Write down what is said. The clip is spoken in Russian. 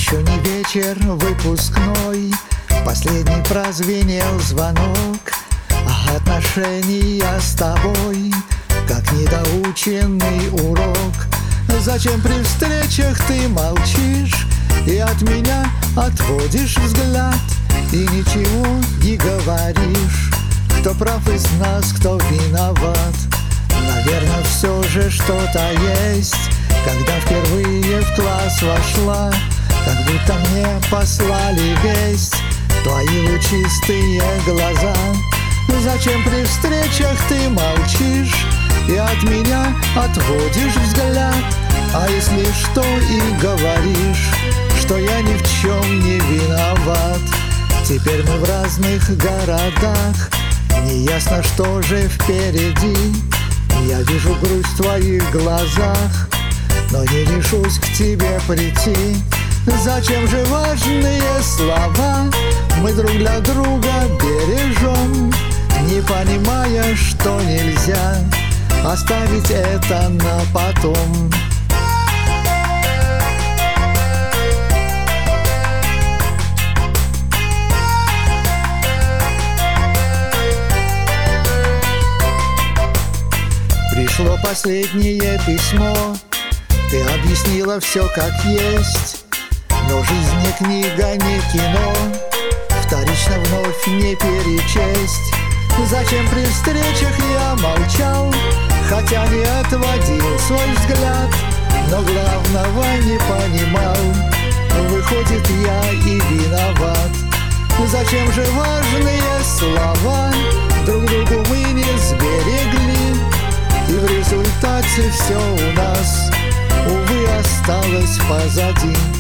Еще не вечер выпускной, последний прозвенел звонок, а отношения с тобой, как недоученный урок. Зачем при встречах ты молчишь и от меня отводишь взгляд, и ничего не говоришь? Кто прав из нас, кто виноват? Наверное, все же что-то есть. Когда впервые в класс вошла, как будто мне послали весть твои лучистые глаза. Зачем при встречах ты молчишь и от меня отводишь взгляд? А если что и говоришь, что я ни в чем не виноват? Теперь мы в разных городах, неясно, что же впереди. Я вижу грусть в твоих глазах, но не решусь к тебе прийти. Зачем же важные слова мы друг для друга бережем, не понимая, что нельзя оставить это на потом? Пришло последнее письмо, ты объяснила все как есть, но жизнь не книга, не кино, вторично вновь не перечесть. Зачем при встречах я молчал, хотя не отводил свой взгляд, но главного не понимал, выходит, я и виноват. Зачем же важные слова друг другу мы не сберегли, и в результате все у нас, увы, осталось позади.